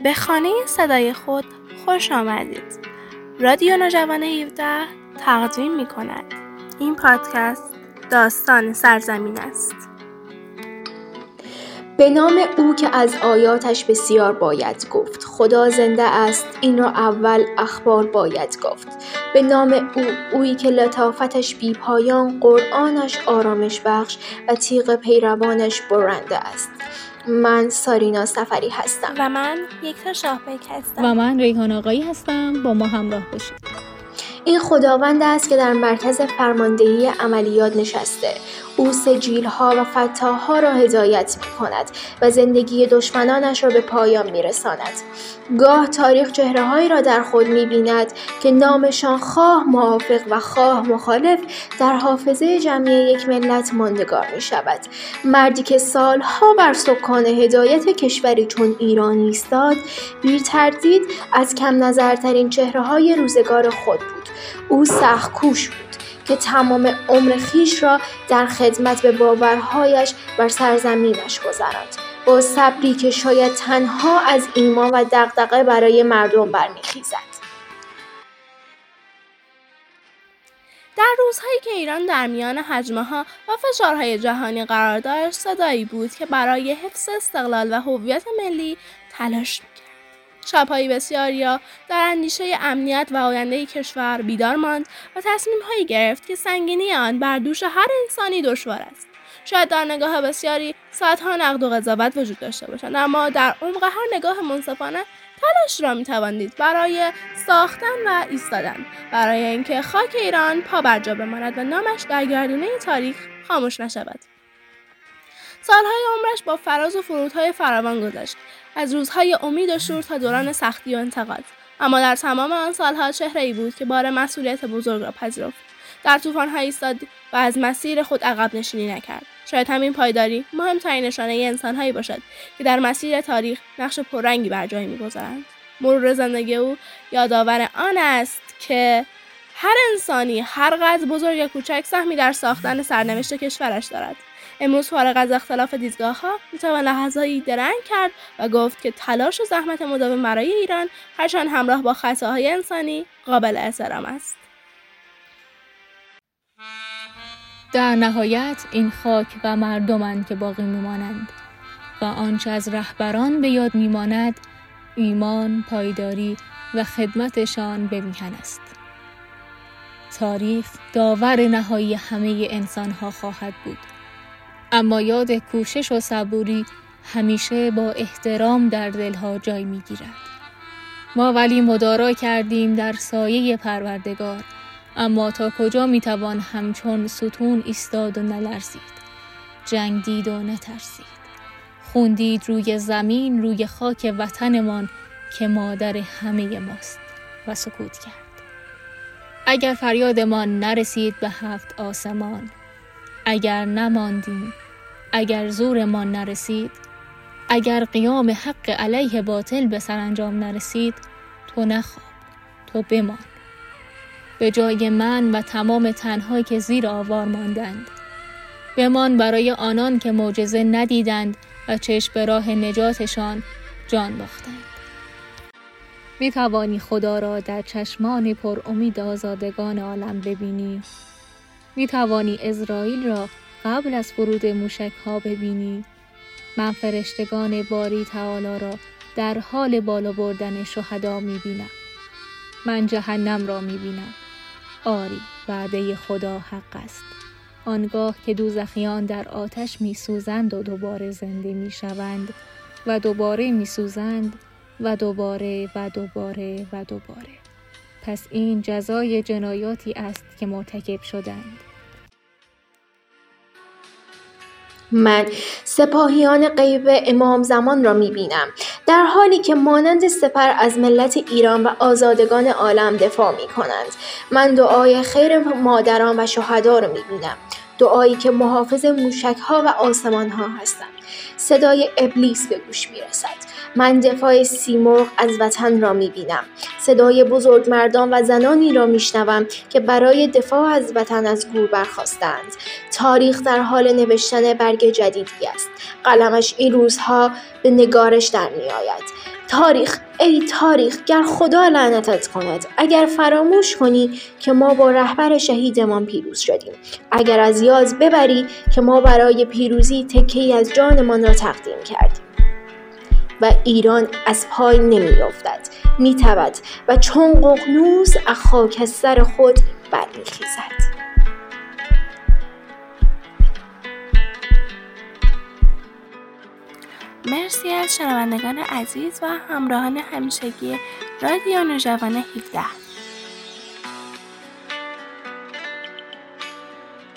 به خانه صدای خود خوش آمدید. رادیو نوجوان 17 تقدیم می کند. این پادکست داستان سرزمین است. به نام او که از آیاتش بسیار باید گفت. خدا زنده است، این را اول اخبار باید گفت. به نام اویی که لطافتش بی پایان، قرآنش آرامش بخش و تیغ پیروانش برنده است. من سارینا سفری هستم و من یکتا شاهبک هستم و من ریحان آقایی هستم. با ما همراه باشید. این خداوند است که در مرکز فرماندهی عملیات نشسته. او سجیل‌ها و فتاح‌ها را هدایت می‌کند و زندگی دشمنانش را به پایان می‌رساند. گاه تاریخ چهره‌هایی را در خود می‌بیند که نامشان خواه موافق و خواه مخالف در حافظه جمعی یک ملت ماندگار می‌شود. مردی که سالها بر سکان هدایت کشوری چون ایران ایستاد، بی تردید از کم نظرترین چهره‌های روزگار خود بود. او سخت کوش بود که تمام عمر خیش را در خدمت به باورهایش بر سرزمینش گذراند، با صبری که شاید تنها از ایمان و دغدغه برای مردم برمیخیزد. در روزهایی که ایران در میان هجمه‌ها و فشارهای جهانی قرار داشت، صدایی بود که برای حفظ استقلال و هویت ملی تلاش می‌کرد. شب‌های بسیاری را در اندیشه امنیت و آینده کشور بیدار ماند و تصمیم‌هایی گرفت که سنگینی آن بر دوش هر انسانی دشوار است. شاید در نگاه بسیاری ساعت‌ها نقد و قضاوت وجود داشته باشند، اما در عمق هر نگاه منصفانه تلاش را می‌توانید برای ساختن و ایستادن، برای اینکه خاک ایران پا بر جا بماند و نامش در گردونه تاریخ خاموش نشود. سالهای عمرش با فراز و فرودهای فراوان گذشت، از روزهای امید و شور تا دوران سختی و انتقاد، اما در تمام آن سالها چهره‌ای بود که بار مسئولیت بزرگ را پذیرفت، در طوفان‌ها ایستاد و از مسیر خود عقب نشینی نکرد. شاید همین پایداری مهمترین نشانه انسان‌هایی باشد که در مسیر تاریخ نقش پررنگی بر جای می‌گذارند. مرور زندگی او یادآور آن است که هر انسانی هر قدر بزرگ یا کوچک سهمی در ساختن سرنوشت کشورش دارد. امروز فارغ از اختلاف دیدگاه‌ها میتوان لحظه‌ای درنگ کرد و گفت که تلاش و زحمت مداوم برای ایران، هرچند همراه با خطاهای انسانی، قابل احترام است. در نهایت این خاک و مردمند که باقی میمانند و آنچه از رهبران به یاد میماند ایمان، پایداری و خدمتشان به میهن است. تاریخ داور نهایی همه انسان‌ها خواهد بود، اما یاد کوشش و صبوری همیشه با احترام در دلها جای می‌گیرد. ما ولی مدارا کردیم در سایه پروردگار، اما تا کجا می‌توان همچون ستون ایستاد و نلرزید، جنگید و نترسید، خوندید روی زمین، روی خاک وطنمان که مادر همه ماست و سکوت کرد. اگر فریادمان نرسید به 7 آسمان، اگر نماندیم، اگر زورمان نرسید، اگر قیام حق علیه باطل به سرانجام نرسید، تو نخواب، تو بمان. به جای من و تمام تنهایی که زیر آوار ماندند، بمان برای آنان که معجزه ندیدند و چشم به راه نجاتشان جان باختند. می توانی خدا را در چشمان پر امید آزادگان عالم ببینی. می توانی اسرائیل را قبل از فرود موشک‌ها ببینی. من فرشتگان باری تعالی را در حال بالا بردن شهدا می بینم. من جهنم را می بینم. آری، وعده خدا حق است. آنگاه که دوزخیان در آتش می سوزند و دوباره زنده می شوند و دوباره می سوزند و دوباره و دوباره و دوباره. پس این جزای جنایاتی است که مرتکب شدند. من سپاهیان غیب امام زمان را می‌بینم، در حالی که مانند سپر از ملت ایران و آزادگان عالم دفاع می‌کنند. من دعای خیر مادران و شهدا را می‌بینم، دعایی که محافظ موشک‌ها و آسمان‌ها هستند. صدای ابلیس به گوش می‌رسد. من دفاع سیمرغ از وطن را می‌بینم، صدای بزرگمردان و زنانی را می‌شنوم که برای دفاع از وطن از گور برخاستند. تاریخ در حال نوشتن برگ جدیدی است. قلمش این روزها به نگارش در می‌آید. ای تاریخ، گر خدا لعنتت کند، اگر فراموش کنی که ما با رهبر شهیدمان پیروز شدیم، اگر از یاد ببری که ما برای پیروزی تکه‌ای از جانمان را تقدیم کردیم. و ایران از پای نمی‌افتد، می‌تپد و چون ققنوس از خاکستر خود برمی‌خیزد. مرسی از شنوندگان عزیز و همراهان همیشگی رادیو نوجوان 17.